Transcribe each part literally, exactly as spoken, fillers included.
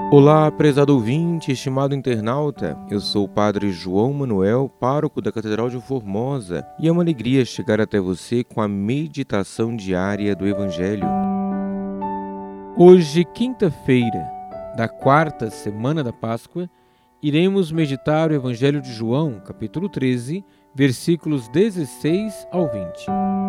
Olá, prezado ouvinte, estimado internauta, eu sou o Padre João Manuel, pároco da Catedral de Formosa, e é uma alegria chegar até você com a meditação diária do Evangelho. Hoje, quinta-feira, da quarta semana da Páscoa, iremos meditar o Evangelho de João, capítulo treze, versículos dezesseis ao vinte.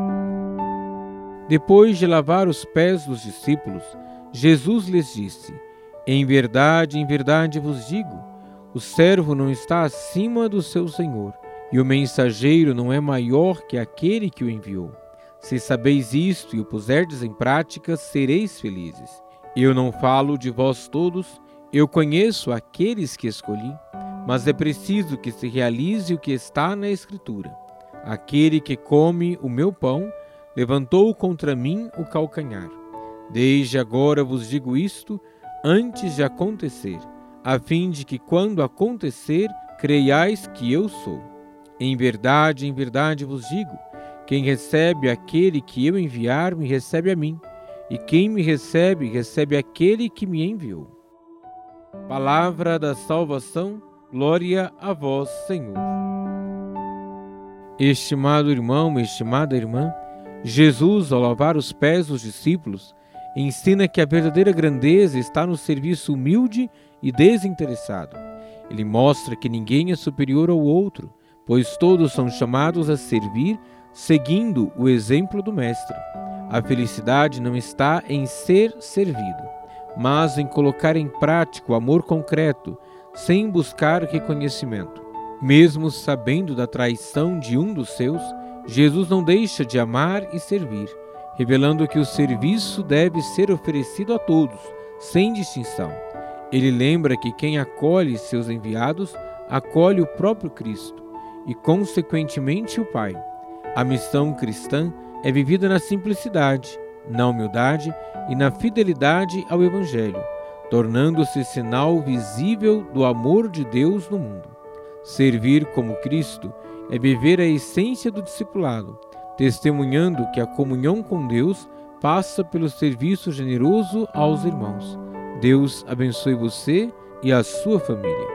Depois de lavar os pés dos discípulos, Jesus lhes disse: Em verdade, em verdade vos digo, o servo não está acima do seu senhor, e o mensageiro não é maior que aquele que o enviou. Se sabeis isto e o puserdes em prática, sereis felizes. Eu não falo de vós todos, eu conheço aqueles que escolhi, mas é preciso que se realize o que está na Escritura. Aquele que come o meu pão levantou contra mim o calcanhar. Desde agora vos digo isto, antes de acontecer, a fim de que, quando acontecer, creiais que eu sou. Em verdade, em verdade vos digo, quem recebe aquele que eu enviar, me recebe a mim, e quem me recebe, recebe aquele que me enviou. Palavra da salvação, glória a vós, Senhor. Estimado irmão, estimada irmã, Jesus, ao lavar os pés dos discípulos, ensina que a verdadeira grandeza está no serviço humilde e desinteressado. Ele mostra que ninguém é superior ao outro, pois todos são chamados a servir, seguindo o exemplo do Mestre. A felicidade não está em ser servido, mas em colocar em prática o amor concreto, sem buscar reconhecimento. Mesmo sabendo da traição de um dos seus, Jesus não deixa de amar e servir, revelando que o serviço deve ser oferecido a todos, sem distinção. Ele lembra que quem acolhe seus enviados, acolhe o próprio Cristo e, consequentemente, o Pai. A missão cristã é vivida na simplicidade, na humildade e na fidelidade ao Evangelho, tornando-se sinal visível do amor de Deus no mundo. Servir como Cristo é viver a essência do discipulado, testemunhando que a comunhão com Deus passa pelo serviço generoso aos irmãos. Deus abençoe você e a sua família.